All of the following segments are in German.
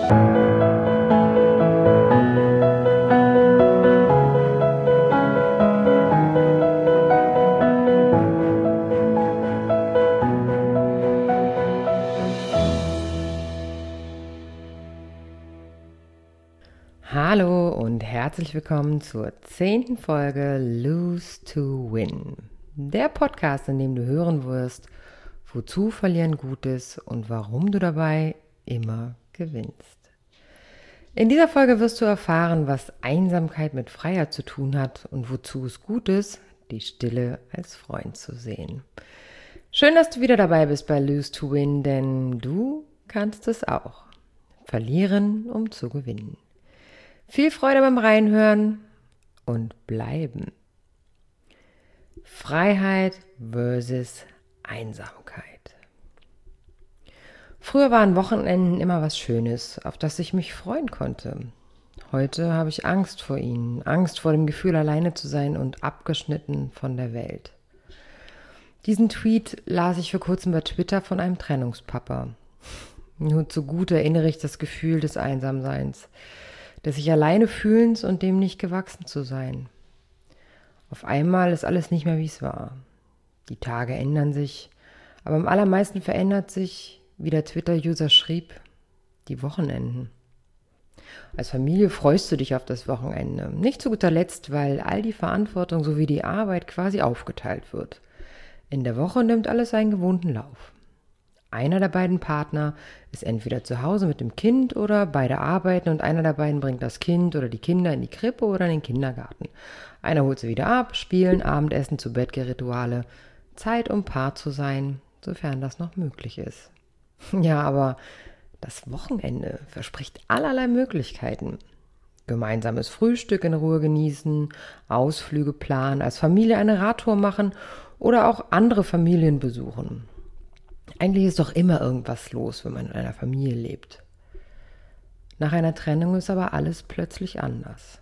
Hallo und herzlich willkommen zur 10. Folge Lose to Win. Der Podcast, in dem du hören wirst, wozu Verlieren gut ist und warum du dabei immer gewinnst. In dieser Folge wirst du erfahren, was Einsamkeit mit Freiheit zu tun hat und wozu es gut ist, die Stille als Freund zu sehen. Schön, dass du wieder dabei bist bei Lose to Win, denn du kannst es auch. Verlieren, um zu gewinnen. Viel Freude beim Reinhören und bleiben. Freiheit versus Einsamkeit. Früher waren Wochenenden immer was Schönes, auf das ich mich freuen konnte. Heute habe ich Angst vor ihnen, Angst vor dem Gefühl, alleine zu sein und abgeschnitten von der Welt. Diesen Tweet las ich vor kurzem bei Twitter von einem Trennungspapa. Nur zu gut erinnere ich das Gefühl des Einsamseins, des sich alleine fühlens und dem nicht gewachsen zu sein. Auf einmal ist alles nicht mehr, wie es war. Die Tage ändern sich, aber am allermeisten verändert sich, wie der Twitter-User schrieb, die Wochenenden. Als Familie freust du dich auf das Wochenende. Nicht zu guter Letzt, weil all die Verantwortung sowie die Arbeit quasi aufgeteilt wird. In der Woche nimmt alles seinen gewohnten Lauf. Einer der beiden Partner ist entweder zu Hause mit dem Kind oder beide arbeiten und einer der beiden bringt das Kind oder die Kinder in die Krippe oder in den Kindergarten. Einer holt sie wieder ab, Spielen, Abendessen, Zu-Bett-Rituale. Zeit, um Paar zu sein, sofern das noch möglich ist. Ja, aber das Wochenende verspricht allerlei Möglichkeiten. Gemeinsames Frühstück in Ruhe genießen, Ausflüge planen, als Familie eine Radtour machen oder auch andere Familien besuchen. Eigentlich ist doch immer irgendwas los, wenn man in einer Familie lebt. Nach einer Trennung ist aber alles plötzlich anders.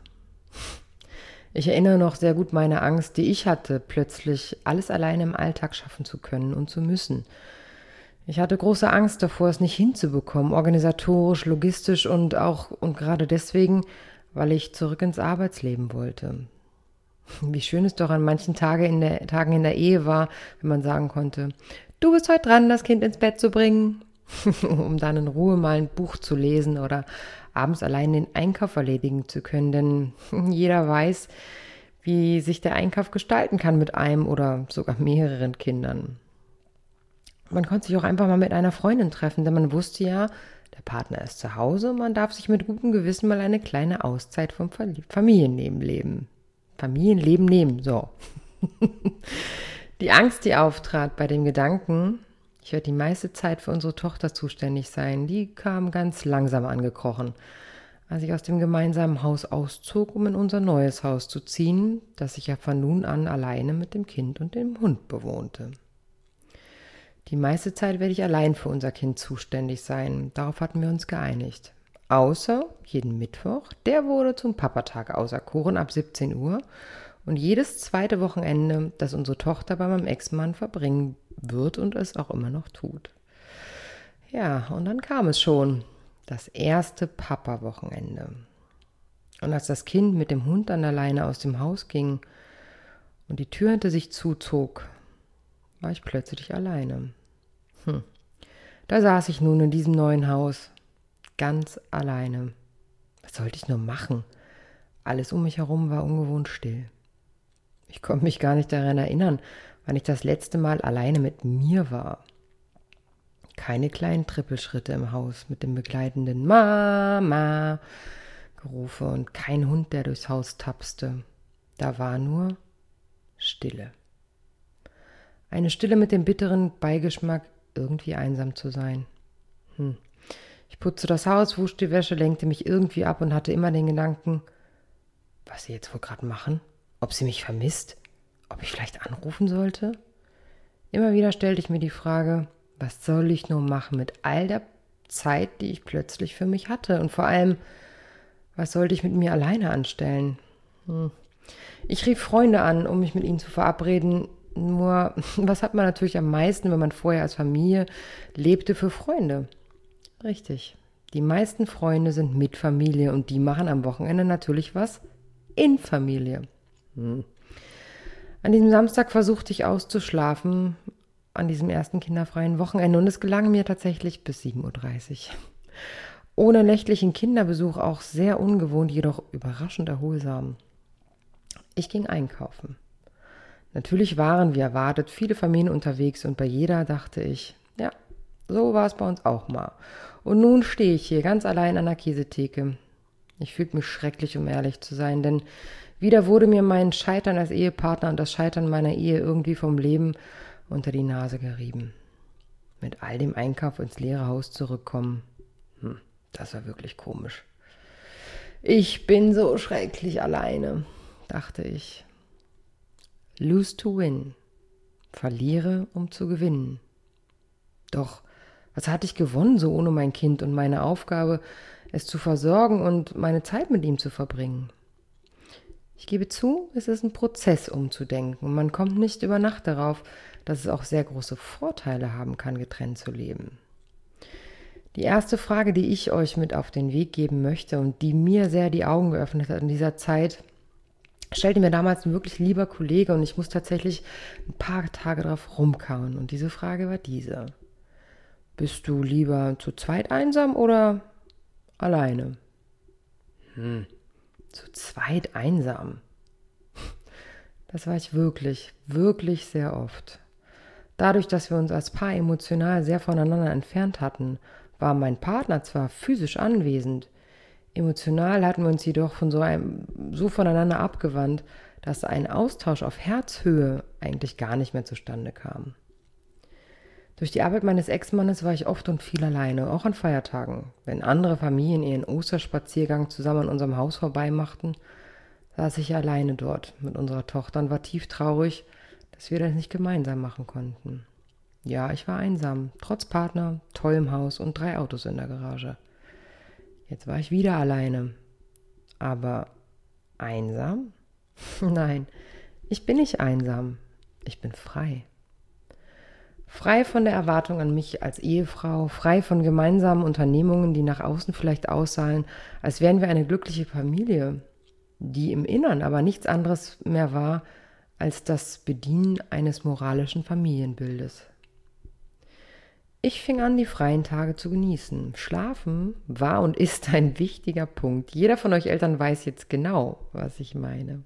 Ich erinnere noch sehr gut meine Angst, die ich hatte, plötzlich alles alleine im Alltag schaffen zu können und zu müssen. Ich hatte große Angst davor, es nicht hinzubekommen, organisatorisch, logistisch und gerade deswegen, weil ich zurück ins Arbeitsleben wollte. Wie schön es doch an manchen Tagen in der Ehe war, wenn man sagen konnte: Du bist heute dran, das Kind ins Bett zu bringen, um dann in Ruhe mal ein Buch zu lesen oder abends allein den Einkauf erledigen zu können, denn jeder weiß, wie sich der Einkauf gestalten kann mit einem oder sogar mehreren Kindern. Man konnte sich auch einfach mal mit einer Freundin treffen, denn man wusste ja, der Partner ist zu Hause und man darf sich mit gutem Gewissen mal eine kleine Auszeit vom Familienleben nehmen, so. Die Angst, die auftrat bei dem Gedanken, ich werde die meiste Zeit für unsere Tochter zuständig sein, die kam ganz langsam angekrochen, als ich aus dem gemeinsamen Haus auszog, um in unser neues Haus zu ziehen, das ich ja von nun an alleine mit dem Kind und dem Hund bewohnte. Die meiste Zeit werde ich allein für unser Kind zuständig sein, darauf hatten wir uns geeinigt. Außer jeden Mittwoch, der wurde zum Papatag auserkoren ab 17 Uhr, und jedes zweite Wochenende, das unsere Tochter bei meinem Ex-Mann verbringen wird und es auch immer noch tut. Ja, und dann kam es schon, das erste Papa-Wochenende. Und als das Kind mit dem Hund an der Leine aus dem Haus ging und die Tür hinter sich zuzog, war ich plötzlich alleine. Da saß ich nun in diesem neuen Haus, ganz alleine. Was sollte ich nur machen? Alles um mich herum war ungewohnt still. Ich konnte mich gar nicht daran erinnern, wann ich das letzte Mal alleine mit mir war. Keine kleinen Trippelschritte im Haus mit dem begleitenden Mama Gerufe und kein Hund, der durchs Haus tapste. Da war nur Stille. Eine Stille mit dem bitteren Beigeschmack, irgendwie einsam zu sein. Ich putzte das Haus, wusch die Wäsche, lenkte mich irgendwie ab und hatte immer den Gedanken, was sie jetzt wohl gerade machen? Ob sie mich vermisst? Ob ich vielleicht anrufen sollte? Immer wieder stellte ich mir die Frage, was soll ich nur machen mit all der Zeit, die ich plötzlich für mich hatte? Und vor allem, was sollte ich mit mir alleine anstellen? Ich rief Freunde an, um mich mit ihnen zu verabreden. Nur, was hat man natürlich am meisten, wenn man vorher als Familie lebte, für Freunde? Richtig, Die meisten Freunde sind mit Familie und die machen am Wochenende natürlich was in Familie. An diesem Samstag versuchte ich auszuschlafen, an diesem ersten kinderfreien Wochenende, und es gelang mir tatsächlich bis 7:30 Uhr. Ohne nächtlichen Kinderbesuch, auch sehr ungewohnt, jedoch überraschend erholsam. Ich ging einkaufen. Natürlich waren, wie erwartet, viele Familien unterwegs und bei jeder dachte ich, ja, so war es bei uns auch mal. Und nun stehe ich hier ganz allein an der Käsetheke. Ich fühlte mich schrecklich, um ehrlich zu sein, denn wieder wurde mir mein Scheitern als Ehepartner und das Scheitern meiner Ehe irgendwie vom Leben unter die Nase gerieben. Mit all dem Einkauf ins leere Haus zurückkommen, das war wirklich komisch. Ich bin so schrecklich alleine, dachte ich. Lose to win. Verliere, um zu gewinnen. Doch, was hatte ich gewonnen, so ohne mein Kind und meine Aufgabe, es zu versorgen und meine Zeit mit ihm zu verbringen? Ich gebe zu, es ist ein Prozess, umzudenken. Man kommt nicht über Nacht darauf, dass es auch sehr große Vorteile haben kann, getrennt zu leben. Die erste Frage, die ich euch mit auf den Weg geben möchte und die mir sehr die Augen geöffnet hat in dieser Zeit, stellte mir damals ein wirklich lieber Kollege und ich muss tatsächlich ein paar Tage drauf rumkauen. Und diese Frage war diese: Bist du lieber zu zweit einsam oder alleine? Zu zweit einsam. Das war ich wirklich, wirklich sehr oft. Dadurch, dass wir uns als Paar emotional sehr voneinander entfernt hatten, war mein Partner zwar physisch anwesend, emotional hatten wir uns jedoch so voneinander abgewandt, dass ein Austausch auf Herzhöhe eigentlich gar nicht mehr zustande kam. Durch die Arbeit meines Ex-Mannes war ich oft und viel alleine, auch an Feiertagen. Wenn andere Familien ihren Osterspaziergang zusammen an unserem Haus vorbeimachten, saß ich alleine dort mit unserer Tochter und war tief traurig, dass wir das nicht gemeinsam machen konnten. Ja, ich war einsam, trotz Partner, tollem Haus und 3 Autos in der Garage. Jetzt war ich wieder alleine. Aber einsam? Nein, ich bin nicht einsam. Ich bin frei. Frei von der Erwartung an mich als Ehefrau, frei von gemeinsamen Unternehmungen, die nach außen vielleicht aussahen, als wären wir eine glückliche Familie, die im Innern aber nichts anderes mehr war als das Bedienen eines moralischen Familienbildes. Ich fing an, die freien Tage zu genießen. Schlafen war und ist ein wichtiger Punkt. Jeder von euch Eltern weiß jetzt genau, was ich meine.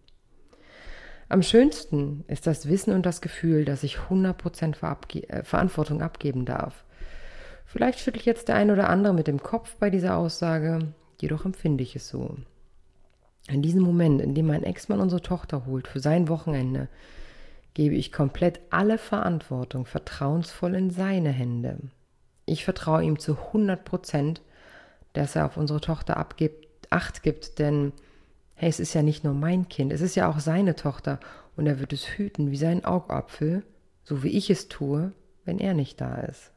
Am schönsten ist das Wissen und das Gefühl, dass ich 100% Verantwortung abgeben darf. Vielleicht schüttelt jetzt der ein oder andere mit dem Kopf bei dieser Aussage, jedoch empfinde ich es so. In diesem Moment, in dem mein Ex-Mann unsere Tochter holt für sein Wochenende, gebe ich komplett alle Verantwortung vertrauensvoll in seine Hände. Ich vertraue ihm zu 100%, dass er auf unsere Tochter Acht gibt, denn hey, es ist ja nicht nur mein Kind, es ist ja auch seine Tochter und er wird es hüten wie seinen Augapfel, so wie ich es tue, wenn er nicht da ist.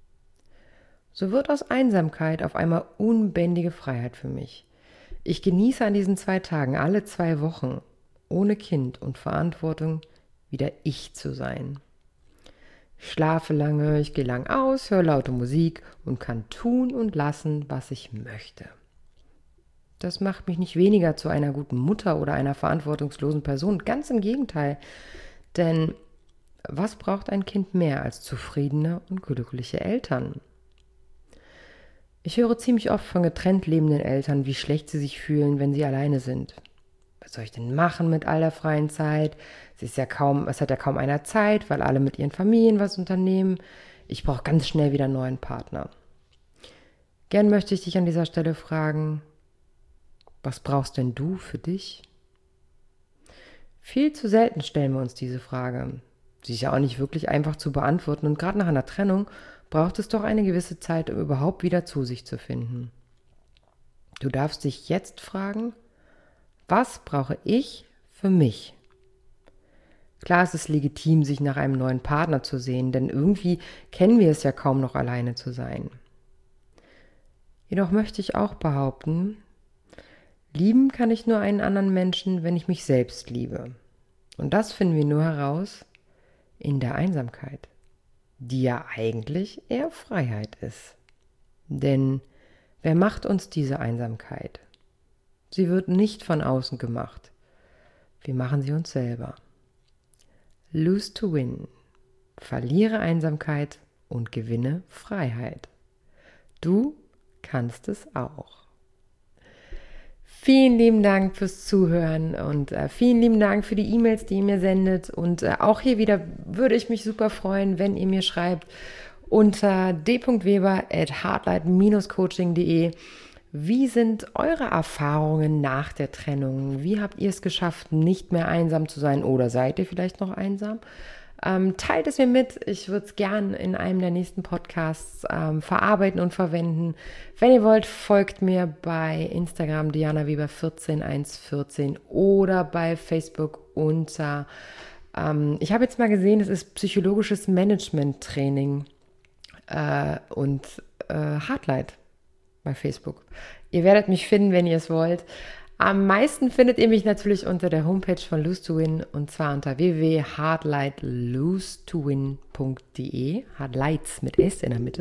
So wird aus Einsamkeit auf einmal unbändige Freiheit für mich. Ich genieße an diesen 2 Tagen, alle 2 Wochen, ohne Kind und Verantwortung, wieder ich zu sein. Ich schlafe lange, ich gehe lang aus, höre laute Musik und kann tun und lassen, was ich möchte. Das macht mich nicht weniger zu einer guten Mutter oder einer verantwortungslosen Person, ganz im Gegenteil. Denn was braucht ein Kind mehr als zufriedene und glückliche Eltern? Ich höre ziemlich oft von getrennt lebenden Eltern, wie schlecht sie sich fühlen, wenn sie alleine sind. Was soll ich denn machen mit all der freien Zeit? Es hat ja kaum einer Zeit, weil alle mit ihren Familien was unternehmen. Ich brauche ganz schnell wieder einen neuen Partner. Gern möchte ich dich an dieser Stelle fragen, was brauchst denn du für dich? Viel zu selten stellen wir uns diese Frage. Sie ist ja auch nicht wirklich einfach zu beantworten und gerade nach einer Trennung braucht es doch eine gewisse Zeit, um überhaupt wieder zu sich zu finden. Du darfst dich jetzt fragen, was brauche ich für mich? Klar, es ist legitim, sich nach einem neuen Partner zu sehen, denn irgendwie kennen wir es ja kaum noch, alleine zu sein. Jedoch möchte ich auch behaupten, lieben kann ich nur einen anderen Menschen, wenn ich mich selbst liebe. Und das finden wir nur heraus in der Einsamkeit, die ja eigentlich eher Freiheit ist. Denn Wer macht uns diese Einsamkeit? Sie wird nicht von außen gemacht. Wir machen sie uns selber. Lose to win. Verliere Einsamkeit und gewinne Freiheit. Du kannst es auch. Vielen lieben Dank fürs Zuhören und vielen lieben Dank für die E-Mails, die ihr mir sendet. Und auch hier wieder würde ich mich super freuen, wenn ihr mir schreibt unter d.weber@heartlight-coaching.de. Wie sind eure Erfahrungen nach der Trennung? Wie habt ihr es geschafft, nicht mehr einsam zu sein oder seid ihr vielleicht noch einsam? Teilt es mir mit. Ich würde es gern in einem der nächsten Podcasts verarbeiten und verwenden. Wenn ihr wollt, folgt mir bei Instagram dianaweber14114 oder bei Facebook unter, ich habe jetzt mal gesehen, es ist psychologisches Management-Training und Heartlight bei Facebook. Ihr werdet mich finden, wenn ihr es wollt. Am meisten findet ihr mich natürlich unter der Homepage von Lose to Win und zwar unter www.heartlightlosetowin.de. Heartlights mit S in der Mitte.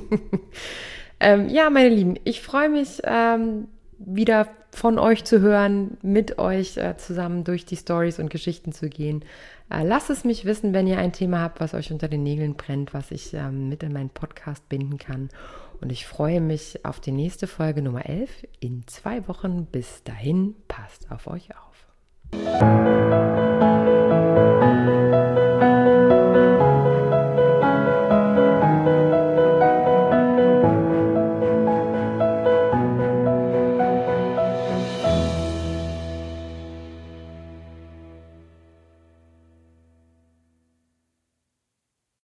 Ja, meine Lieben, ich freue mich wieder von euch zu hören, mit euch zusammen durch die Stories und Geschichten zu gehen. Lasst es mich wissen, wenn ihr ein Thema habt, was euch unter den Nägeln brennt, was ich mit in meinen Podcast binden kann. Und ich freue mich auf die nächste Folge Nummer 11 in 2 Wochen. Bis dahin, passt auf euch auf.